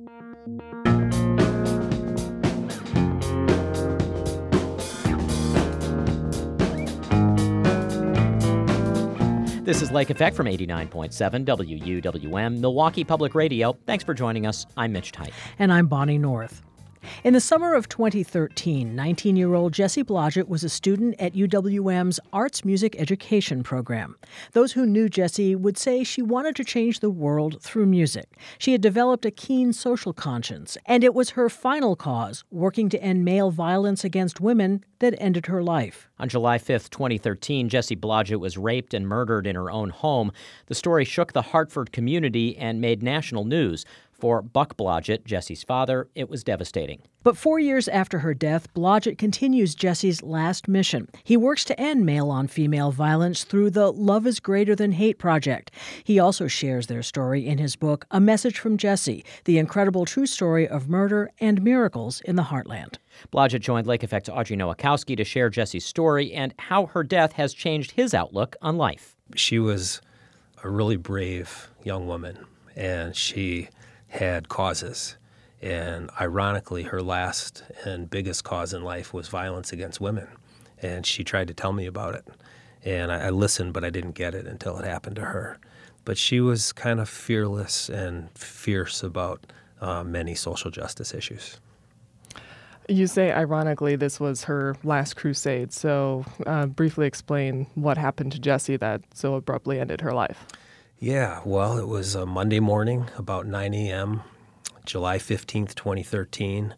This is Lake Effect from 89.7 WUWM, Milwaukee Public Radio. Thanks for joining us. I'm Mitch Tite. And I'm Bonnie North. In the summer of 2013, 19-year-old Jessie Blodgett was a student at UWM's Arts Music Education program. Those who knew Jessie would say she wanted to change the world through music. She had developed a keen social conscience, and it was her final cause, working to end male violence against women, that ended her life. On July 5th, 2013, Jessie Blodgett was raped and murdered in her own home. The story shook the Hartford community and made national news. For Buck Blodgett, Jessie's father, it was devastating. But 4 years after her death, Blodgett continues Jessie's last mission. He works to end male-on-female violence through the Love is Greater Than Hate project. He also shares their story in his book, A Message from Jessie, the incredible true story of murder and miracles in the Heartland. Blodgett joined Lake Effect's Audrey Nowakowski to share Jessie's story and how her death has changed his outlook on life. She was a really brave young woman, and she had causes. And ironically, her last and biggest cause in life was violence against women. And she tried to tell me about it. And I listened, but I didn't get it until it happened to her. But she was kind of fearless and fierce about many social justice issues. You say, ironically, this was her last crusade. So briefly explain what happened to Jessie that so abruptly ended her life. Yeah, well, it was a Monday morning, about 9 a.m., July 15th, 2013.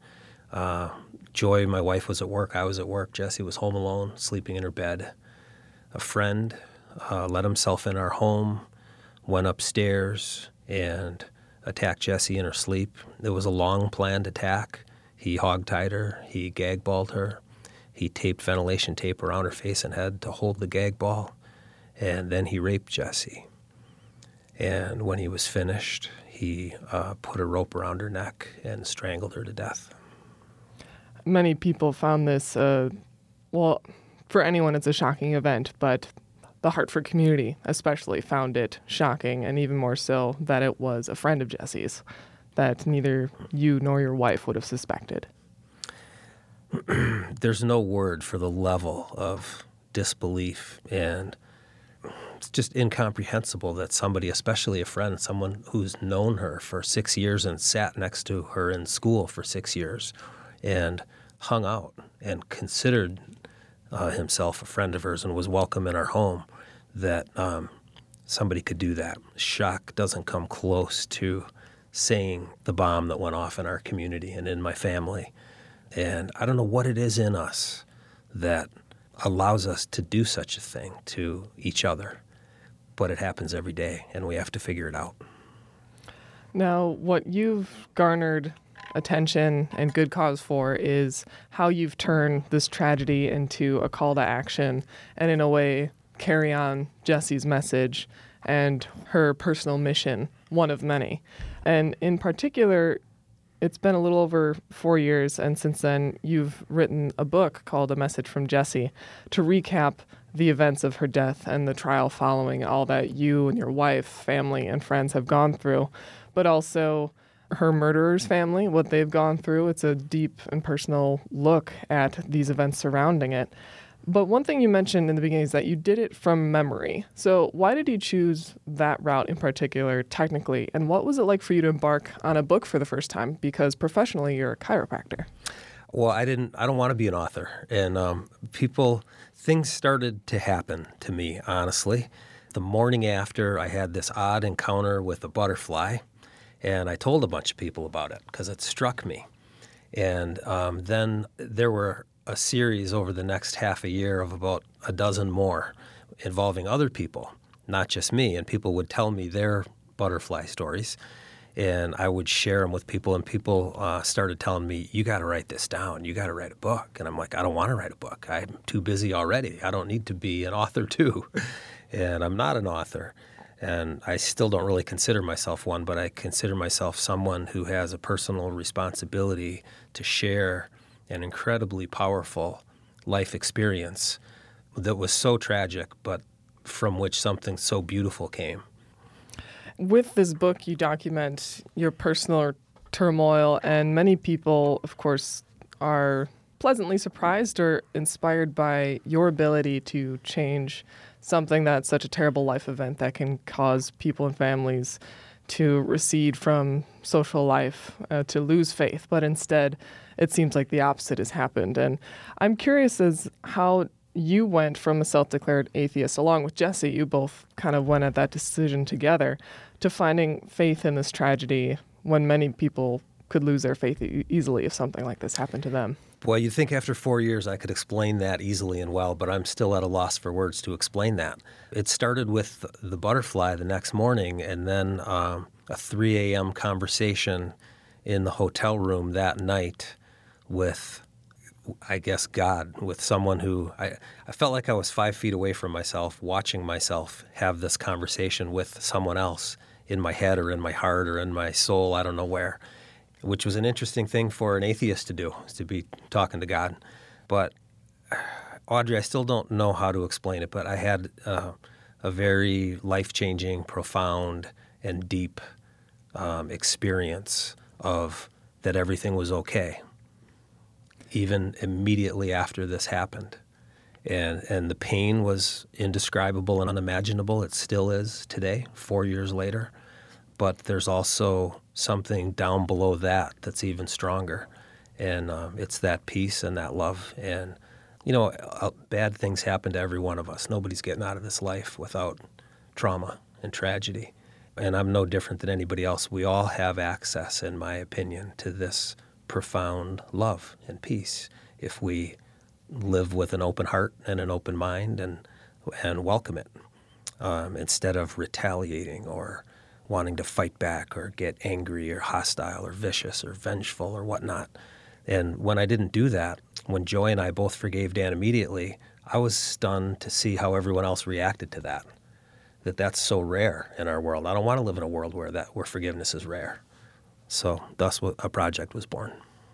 Joy, my wife, was at work. I was at work. Jessie was home alone, sleeping in her bed. A friend let himself in our home, went upstairs, and attacked Jessie in her sleep. It was a long-planned attack. He hogtied her. He gag-balled her. He taped ventilation tape around her face and head to hold the gag ball. And then he raped Jessie. And when he was finished, he put a rope around her neck and strangled her to death. Many people found this, well, for anyone it's a shocking event, but the Hartford community especially found it shocking, and even more so that it was a friend of Jessie's that neither you nor your wife would have suspected. There's no word for the level of disbelief, and it's just incomprehensible that somebody, especially a friend, someone who's known her for 6 years and sat next to her in school for 6 years and hung out and considered himself a friend of hers and was welcome in our home, that somebody could do that. Shock doesn't come close to saying the bomb that went off in our community and in my family. And I don't know what it is in us that allows us to do such a thing to each other. But it happens every day, and we have to figure it out. Now, what you've garnered attention and good cause for is how you've turned this tragedy into a call to action and, in a way, carry on Jessie's message and her personal mission, one of many. And in particular, it's been a little over 4 years, and since then you've written a book called A Message from Jessie to recap the events of her death and the trial following, all that you and your wife, family, and friends have gone through, but also her murderer's family, what they've gone through. It's a deep and personal look at these events surrounding it. But one thing you mentioned in the beginning is that you did it from memory. So why did you choose that route in particular, technically? And what was it like for you to embark on a book for the first time? Because professionally, you're a chiropractor. Well, I don't want to be an author. And things started to happen to me, honestly. The morning after, I had this odd encounter with a butterfly, and I told a bunch of people about it because it struck me. And then there were a series over the next half a year of about a dozen more involving other people, not just me. And people would tell me their butterfly stories, and I would share them with people, and people started telling me, you got to write this down. You got to write a book. And I'm like, I don't want to write a book. I'm too busy already. I don't need to be an author too. And I'm not an author. And I still don't really consider myself one, but I consider myself someone who has a personal responsibility to share an incredibly powerful life experience that was so tragic, but from which something so beautiful came. With this book, you document your personal turmoil, and many people, of course, are pleasantly surprised or inspired by your ability to change something that's such a terrible life event that can cause people and families to recede from social life, to lose faith. But instead, it seems like the opposite has happened. And I'm curious as how you went from a self-declared atheist, along with Jesse, you both kind of went at that decision together, to finding faith in this tragedy when many people could lose their faith easily if something like this happened to them. Boy, you'd think after 4 years I could explain that easily and well, but I'm still at a loss for words to explain that. It started with the butterfly the next morning, and then a 3 a.m. conversation in the hotel room that night with, I guess, God, with someone who I felt like I was 5 feet away from myself, watching myself have this conversation with someone else in my head or in my heart or in my soul, I don't know where, which was an interesting thing for an atheist to do, is to be talking to God. But Audrey, I still don't know how to explain it, but I had a very life-changing, profound, and deep experience of that everything was okay, even immediately after this happened. And the pain was indescribable and unimaginable. It still is today, 4 years later. But there's also something down below that that's even stronger. And it's that peace and that love. And, you know, bad things happen to every one of us. Nobody's getting out of this life without trauma and tragedy. And I'm no different than anybody else. We all have access, in my opinion, to this profound love and peace if we live with an open heart and an open mind and welcome it, instead of retaliating or wanting to fight back or get angry or hostile or vicious or vengeful or whatnot. And when I didn't do that, when Joy and I both forgave Dan immediately, I was stunned to see how everyone else reacted to that. That's so rare in our world. I don't want to live in a world where forgiveness is rare. So thus a project was born.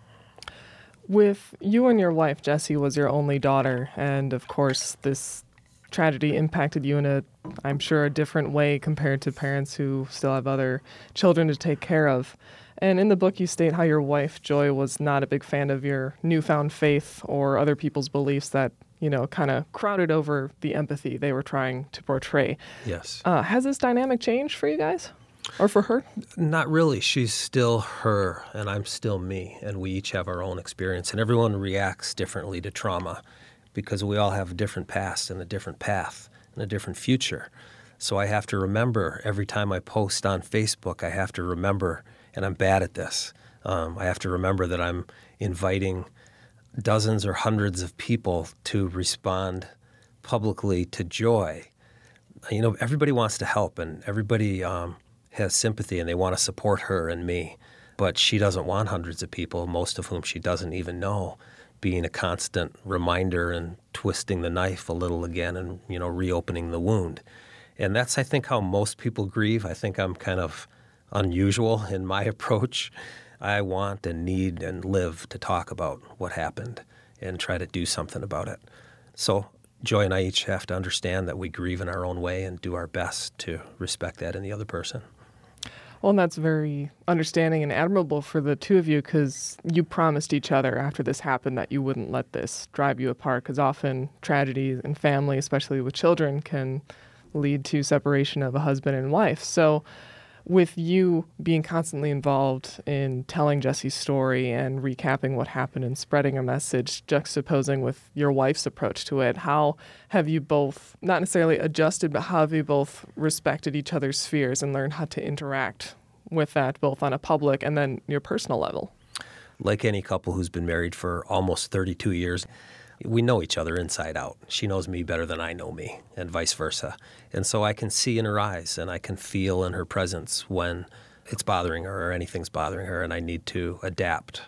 With you and your wife, Jessie was your only daughter, and of course this tragedy impacted you in I'm sure, a different way compared to parents who still have other children to take care of. And in the book you state how your wife, Joy, was not a big fan of your newfound faith or other people's beliefs that, you know, kind of crowded over the empathy they were trying to portray. Yes. Has this dynamic changed for you guys? Or for her? Not really. She's still her, and I'm still me, and we each have our own experience. And everyone reacts differently to trauma because we all have a different past and a different path and a different future. So I have to remember every time I post on Facebook, I have to remember, and I'm bad at this, I have to remember that I'm inviting dozens or hundreds of people to respond publicly to Joy. You know, everybody wants to help, and everybody has sympathy, and they want to support her and me. But she doesn't want hundreds of people, most of whom she doesn't even know, being a constant reminder and twisting the knife a little again and, you know, reopening the wound. And that's, I think, how most people grieve. I think I'm kind of unusual in my approach. I want and need and live to talk about what happened and try to do something about it. So Joy and I each have to understand that we grieve in our own way and do our best to respect that in the other person. Well, and that's very understanding and admirable for the two of you, because you promised each other after this happened that you wouldn't let this drive you apart, because often tragedy in family, especially with children, can lead to separation of a husband and wife. So with you being constantly involved in telling Jesse's story and recapping what happened and spreading a message, juxtaposing with your wife's approach to it, how have you both, not necessarily adjusted, but how have you both respected each other's spheres and learned how to interact with that, both on a public and then your personal level? Like any couple who's been married for almost 32 years, we know each other inside out. She knows me better than I know me, and vice versa. And so I can see in her eyes and I can feel in her presence when it's bothering her or anything's bothering her, and I need to adapt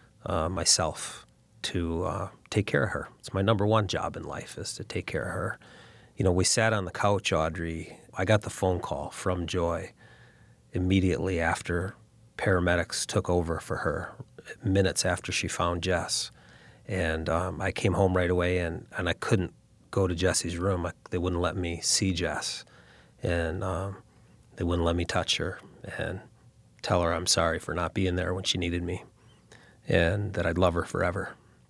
myself to take care of her. It's my number one job in life, is to take care of her. You know, we sat on the couch, Audrey. I got the phone call from Joy immediately after paramedics took over for her, minutes after she found Jess. And I came home right away, and I couldn't go to Jesse's room. They wouldn't let me see Jess, and they wouldn't let me touch her. And tell her I'm sorry for not being there when she needed me, and that I'd love her forever.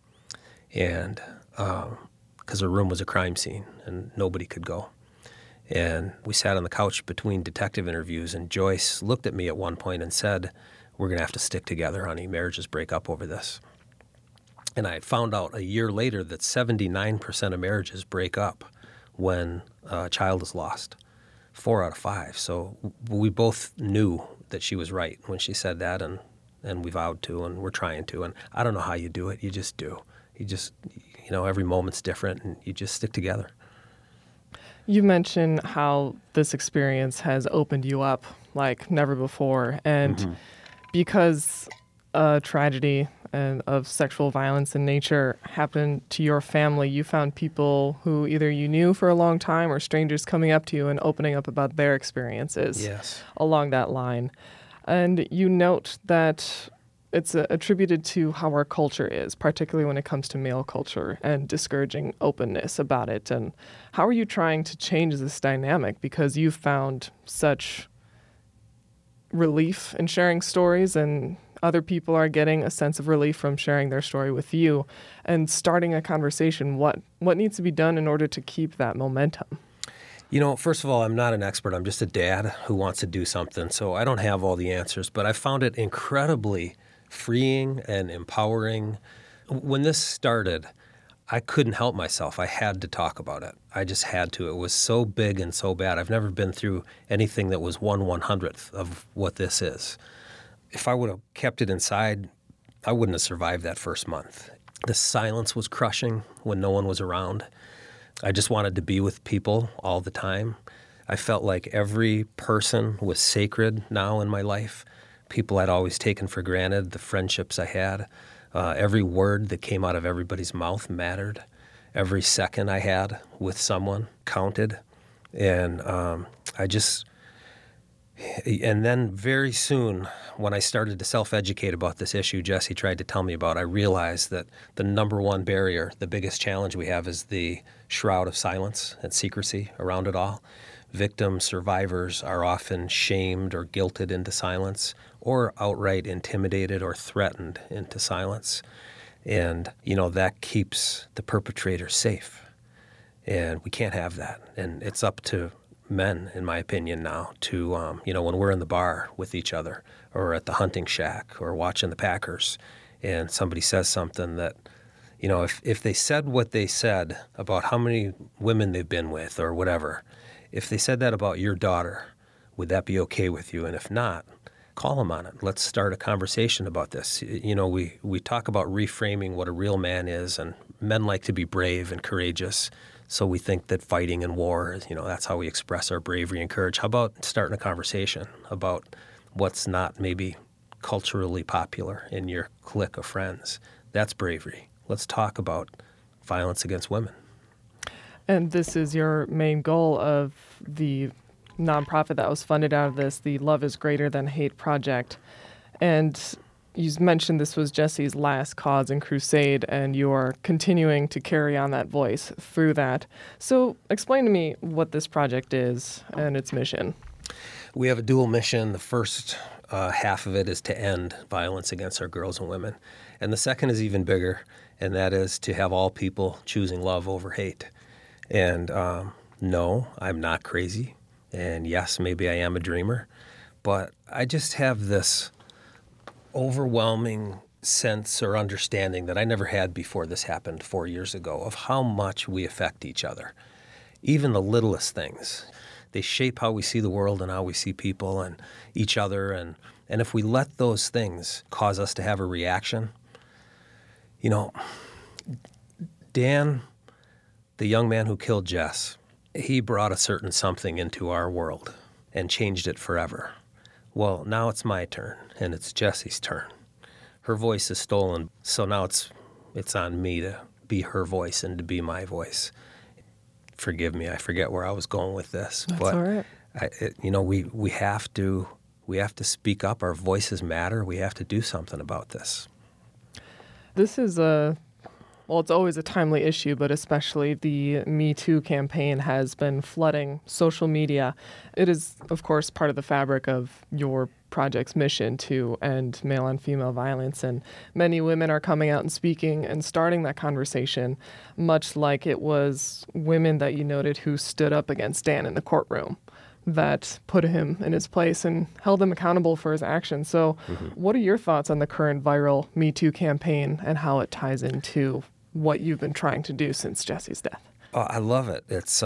And because her room was a crime scene and nobody could go. And we sat on the couch between detective interviews, and Joyce looked at me at one point and said, "We're going to have to stick together, honey. Marriages break up over this." And I had found out a year later that 79% of marriages break up when a child is lost, 4 out of 5. So we both knew that she was right when she said that, and we vowed to, and we're trying to. And I don't know how you do it. You just do. You just, every moment's different, and you just stick together. You mentioned how this experience has opened you up like never before. And because a tragedy and of sexual violence in nature happened to your family, you found people who either you knew for a long time or strangers coming up to you and opening up about their experiences along that line. And you note that it's attributed to how our culture is, particularly when it comes to male culture and discouraging openness about it. And how are you trying to change this dynamic? Because you've found such relief in sharing stories, and other people are getting a sense of relief from sharing their story with you and starting a conversation. What needs to be done in order to keep that momentum? First of all, I'm not an expert. I'm just a dad who wants to do something. So I don't have all the answers, but I found it incredibly freeing and empowering. When this started, I couldn't help myself. I had to talk about it. I just had to. It was so big and so bad. I've never been through anything that was 1/100th of what this is. If I would have kept it inside, I wouldn't have survived that first month. The silence was crushing when no one was around. I just wanted to be with people all the time. I felt like every person was sacred now in my life. People I'd always taken for granted, the friendships I had. Every word that came out of everybody's mouth mattered. Every second I had with someone counted. And and then very soon, when I started to self-educate about this issue Jesse tried to tell me about, I realized that the number one barrier, the biggest challenge we have, is the shroud of silence and secrecy around it all. Victims, survivors are often shamed or guilted into silence, or outright intimidated or threatened into silence. And, that keeps the perpetrator safe. And we can't have that. And it's up to men, in my opinion, now to, when we're in the bar with each other or at the hunting shack or watching the Packers and somebody says something that, if they said what they said about how many women they've been with or whatever, if they said that about your daughter, would that be okay with you? And if not, call them on it. Let's start a conversation about this. We talk about reframing what a real man is, and men like to be brave and courageous. So we think that fighting in war is, that's how we express our bravery and courage. How about starting a conversation about what's not maybe culturally popular in your clique of friends? That's bravery. Let's talk about violence against women. And this is your main goal of the nonprofit that was funded out of this, the Love is Greater Than Hate Project. And you mentioned this was Jesse's last cause and crusade, and you're continuing to carry on that voice through that. So explain to me what this project is and its mission. We have a dual mission. The first half of it is to end violence against our girls and women. And the second is even bigger, and that is to have all people choosing love over hate. And no, I'm not crazy. And yes, maybe I am a dreamer. But I just have this overwhelming sense or understanding that I never had before this happened 4 years ago of how much we affect each other. Even the littlest things. They shape how we see the world and how we see people and each other. And if we let those things cause us to have a reaction, Dan, the young man who killed Jess, he brought a certain something into our world and changed it forever. Well, now it's my turn, and it's Jesse's turn. Her voice is stolen, so now it's on me to be her voice and to be my voice. Forgive me, I forget where I was going with this. That's but all right. We have to speak up. Our voices matter. We have to do something about this. This is it's always a timely issue, but especially the Me Too campaign has been flooding social media. It is, of course, part of the fabric of your project's mission to end male-on-female violence. And many women are coming out and speaking and starting that conversation, much like it was women that you noted who stood up against Dan in the courtroom that put him in his place and held him accountable for his actions. So what are your thoughts on the current viral Me Too campaign and how it ties into what you've been trying to do since Jesse's death? Oh, I love it. It's,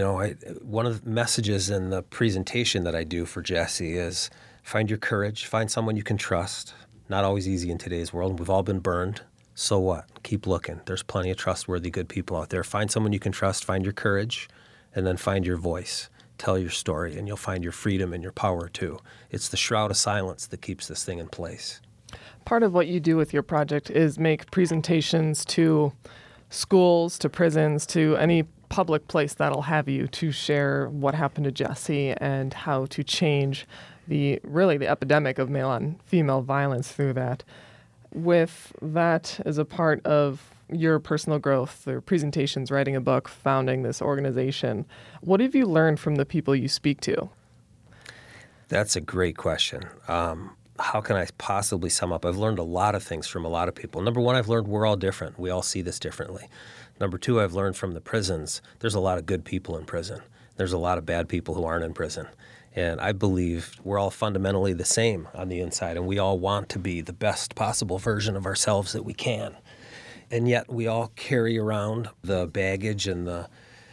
one of the messages in the presentation that I do for Jesse is find your courage, find someone you can trust. Not always easy in today's world. We've all been burned. So what? Keep looking. There's plenty of trustworthy, good people out there. Find someone you can trust, find your courage, and then find your voice. Tell your story, and you'll find your freedom and your power, too. It's the shroud of silence that keeps this thing in place. Part of what you do with your project is make presentations to schools, to prisons, to any public place that'll have you to share what happened to Jesse and how to change the epidemic of male-on-female violence through that. With that as a part of your personal growth, or presentations, writing a book, founding this organization, what have you learned from the people you speak to? That's a great question. How can I possibly sum up? I've learned a lot of things from a lot of people. Number one, I've learned we're all different. We all see this differently. Number two, I've learned from the prisons, there's a lot of good people in prison. There's a lot of bad people who aren't in prison. And I believe we're all fundamentally the same on the inside, and we all want to be the best possible version of ourselves that we can. And yet we all carry around the baggage and the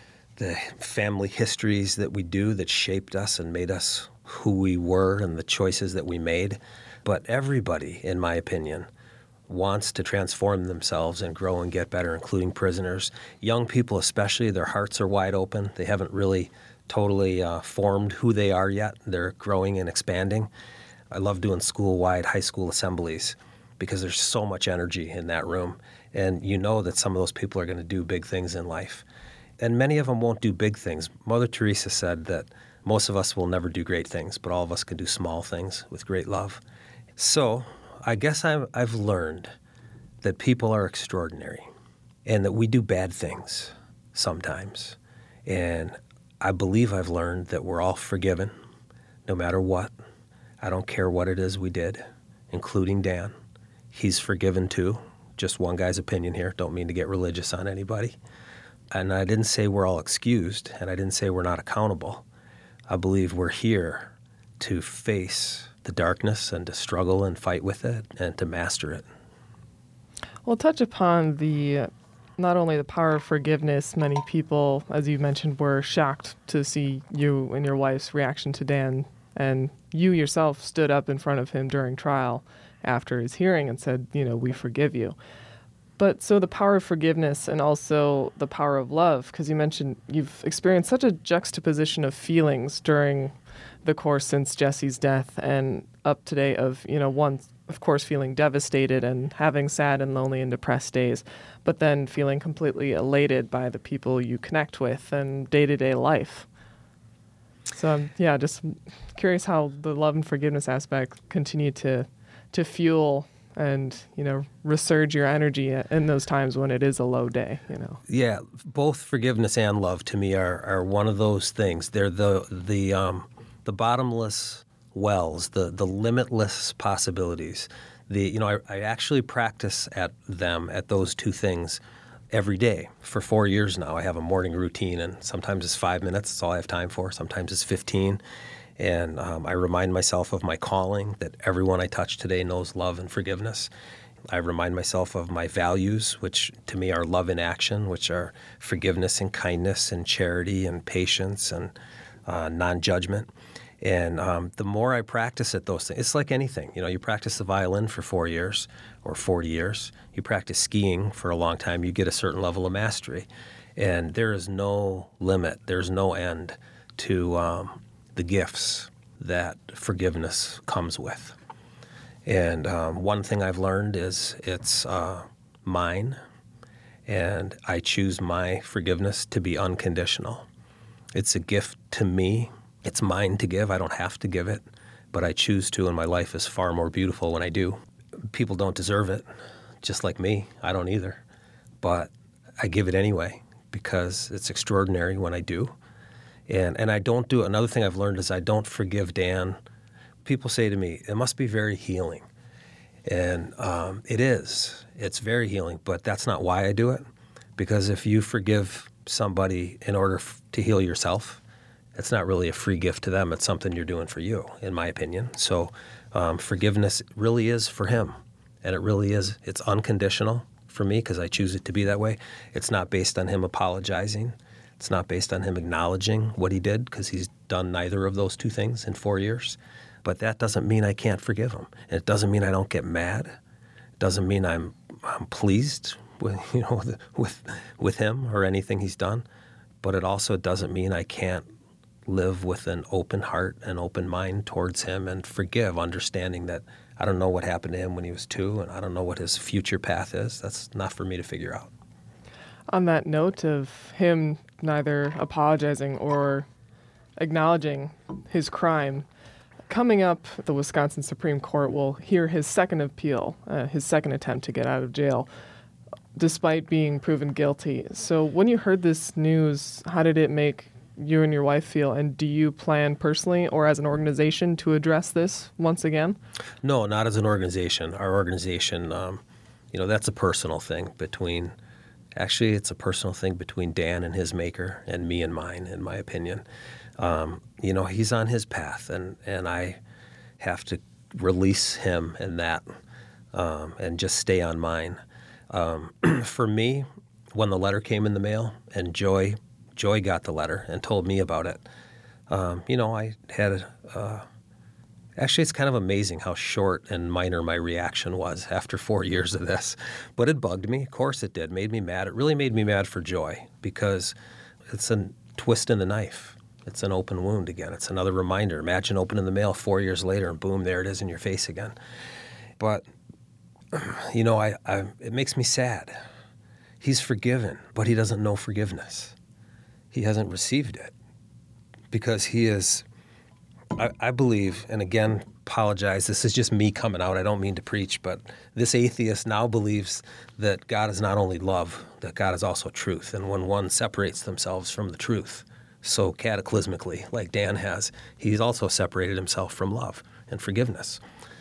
family histories that we do that shaped us and made us who we were and the choices that we made. But everybody, in my opinion, wants to transform themselves and grow and get better, including prisoners. Young people especially, their hearts are wide open. They haven't really totally formed who they are yet. They're growing and expanding. I love doing school-wide high school assemblies because there's so much energy in that room. And you know that some of those people are going to do big things in life. And many of them won't do big things. Mother Teresa said that most of us will never do great things, but all of us can do small things with great love. So I guess I've learned that people are extraordinary and that we do bad things sometimes. And I believe I've learned that we're all forgiven no matter what. I don't care what it is we did, including Dan. He's forgiven too. Just one guy's opinion here. Don't mean to get religious on anybody. And I didn't say we're all excused, and I didn't say we're not accountable. I believe we're here to face the darkness and to struggle and fight with it and to master it. We'll touch upon not only the power of forgiveness. Many people, as you mentioned, were shocked to see you and your wife's reaction to Dan, and you yourself stood up in front of him during trial after his hearing and said, we forgive you. But so the power of forgiveness and also the power of love, because you mentioned you've experienced such a juxtaposition of feelings during the course since Jesse's death and up today of, one, of course, feeling devastated and having sad and lonely and depressed days, but then feeling completely elated by the people you connect with and day-to-day life. So, just curious how the love and forgiveness aspect continue to fuel and, resurge your energy in those times when it is a low day, Yeah, both forgiveness and love to me are one of those things. They're the bottomless wells, the limitless possibilities. I actually practice at those two things every day for 4 years now. I have a morning routine, and sometimes it's 5 minutes. That's all I have time for. Sometimes it's 15. And I remind myself of my calling, that everyone I touch today knows love and forgiveness. I remind myself of my values, which to me are love in action, which are forgiveness and kindness and charity and patience and non-judgment. And the more I practice at those things, it's like anything. You practice the violin for 4 years or 40 years. You practice skiing for a long time. You get a certain level of mastery. And there is no limit. There's no end to the gifts that forgiveness comes with. And one thing I've learned is it's mine, and I choose my forgiveness to be unconditional. It's a gift to me. It's mine to give. I don't have to give it, but I choose to, and my life is far more beautiful when I do. People don't deserve it, just like me. I don't either. But I give it anyway because it's extraordinary when I do. And I don't do it. Another thing I've learned is I don't forgive Dan people say to me, it must be very healing. And it is. It's very healing, but that's not why I do it. Because if you forgive somebody in order to heal yourself, it's not really a free gift to them. It's something you're doing for you, in my opinion. So forgiveness really is for him. And it really is. It's unconditional for me because I choose it to be that way. It's not based on him apologizing. It's not based on him acknowledging what he did because he's done neither of those two things in 4 years. But that doesn't mean I can't forgive him. And it doesn't mean I don't get mad. It doesn't mean I'm pleased with him or anything he's done. But it also doesn't mean I can't live with an open heart and open mind towards him and forgive, understanding that I don't know what happened to him when he was 2, and I don't know what his future path is. That's not for me to figure out. On that note of him neither apologizing or acknowledging his crime, coming up, the Wisconsin Supreme Court will hear his second appeal, his second attempt to get out of jail, despite being proven guilty. So when you heard this news, how did it make you and your wife feel? And do you plan personally or as an organization to address this once again? No, not as an organization. Our organization, that's a personal thing between, actually it's a personal thing between Dan and his maker and me and mine, in my opinion. He's on his path and I have to release him in that and just stay on mine. For me, when the letter came in the mail and Joy got the letter and told me about it, I had actually, it's kind of amazing how short and minor my reaction was after 4 years of this. But it bugged me. Of course it did. Made me mad. It really made me mad for Joy because it's a twist in the knife. It's an open wound again. It's another reminder. Imagine opening the mail 4 years later and boom, there it is in your face again. But, it makes me sad. He's forgiven, but he doesn't know forgiveness. He hasn't received it because he is, I believe, and again, apologize, this is just me coming out, I don't mean to preach, but this atheist now believes that God is not only love, that God is also truth. And when one separates themselves from the truth, so cataclysmically, like Dan has, he's also separated himself from love and forgiveness.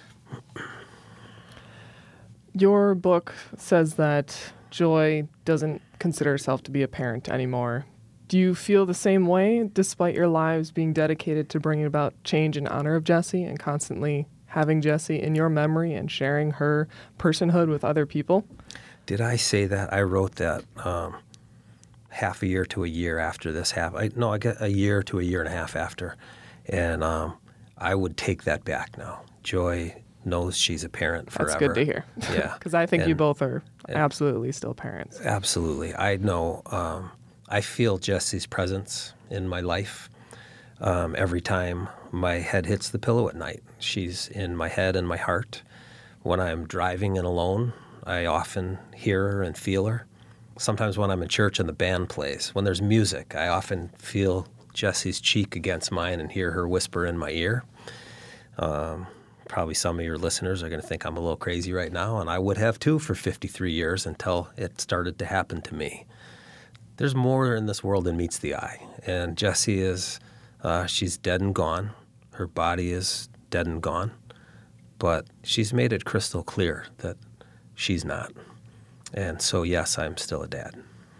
Your book says that Joy doesn't consider herself to be a parent anymore. Do you feel the same way, despite your lives being dedicated to bringing about change in honor of Jessie and constantly having Jessie in your memory and sharing her personhood with other people? Did I say that? I wrote that half a year to a year after this happened. I get a year to a year and a half after. And I would take that back now. Joy knows she's a parent forever. That's good to hear. Yeah. Because I think you both are absolutely still parents. Absolutely. I know. I feel Jessie's presence in my life every time my head hits the pillow at night. She's in my head and my heart. When I'm driving and alone, I often hear her and feel her. Sometimes when I'm in church and the band plays, when there's music, I often feel Jessie's cheek against mine and hear her whisper in my ear. Probably some of your listeners are going to think I'm a little crazy right now, and I would have too for 53 years until it started to happen to me. There's more in this world than meets the eye, and Jessie is, she's dead and gone. Her body is dead and gone, but she's made it crystal clear that she's not. And so, yes, I'm still a dad.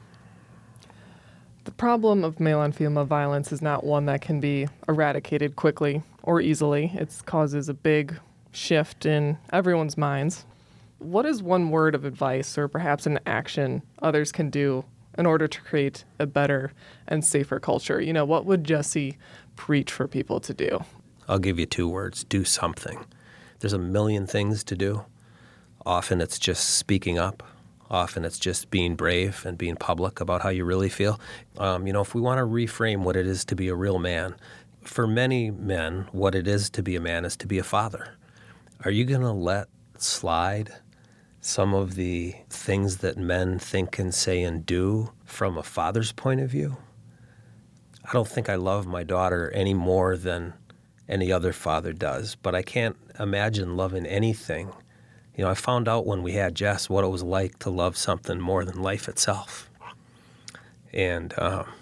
The problem of male-on-female violence is not one that can be eradicated quickly or easily. It causes a big shift in everyone's minds. What is one word of advice or perhaps an action others can do in order to create a better and safer culture? What would Jessie preach for people to do? I'll give you 2 words. Do something. There's a million things to do. Often it's just speaking up. Often it's just being brave and being public about how you really feel. If we want to reframe what it is to be a real man, for many men, what it is to be a man is to be a father. Are you going to let slide some of the things that men think and say and do from a father's point of view? I don't think I love my daughter any more than any other father does, but I can't imagine loving anything. I found out when we had Jess what it was like to love something more than life itself. And,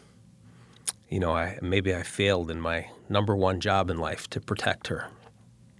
maybe I failed in my number one job in life to protect her.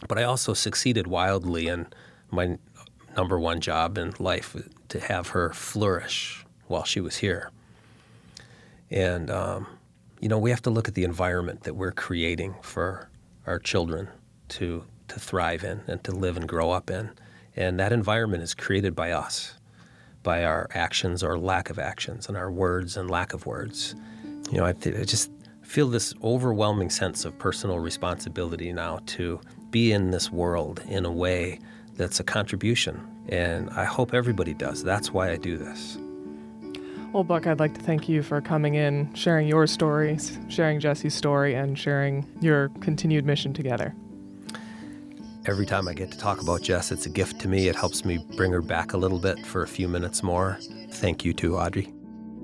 But I also succeeded wildly in my number one job in life, to have her flourish while she was here. And, we have to look at the environment that we're creating for our children to thrive in and to live and grow up in. And that environment is created by us, by our actions or lack of actions, and our words and lack of words. I just feel this overwhelming sense of personal responsibility now to be in this world in a way that's a contribution. And I hope everybody does. That's why I do this. Well, Buck, I'd like to thank you for coming in, sharing your stories, sharing Jesse's story, and sharing your continued mission together. Every time I get to talk about Jess, it's a gift to me. It helps me bring her back a little bit for a few minutes more. Thank you too, Audrey.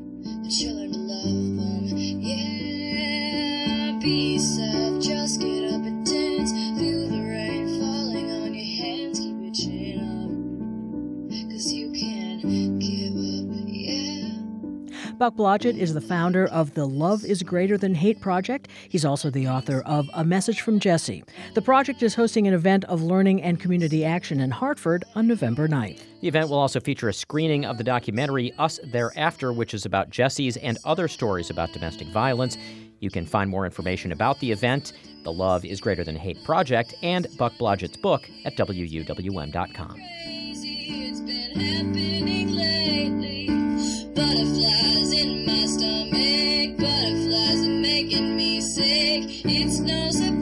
Peace out, just get up and dance. Feel the rain falling on your hands. Keep your chin up, 'cause you can't give up, yeah. Buck Blodgett is the founder of the Love is Greater Than Hate project. He's also the author of A Message from Jesse. The project is hosting an event of learning and community action in Hartford on November 9th. The event will also feature a screening of the documentary Us Thereafter, which is about Jesse's and other stories about domestic violence. You can find more information about the event, the Love is Greater Than Hate project, and Buck Blodgett's book at WUWM.com. It's been happening lately. Butterflies in my stomach, butterflies are making me sick. It's no surprise.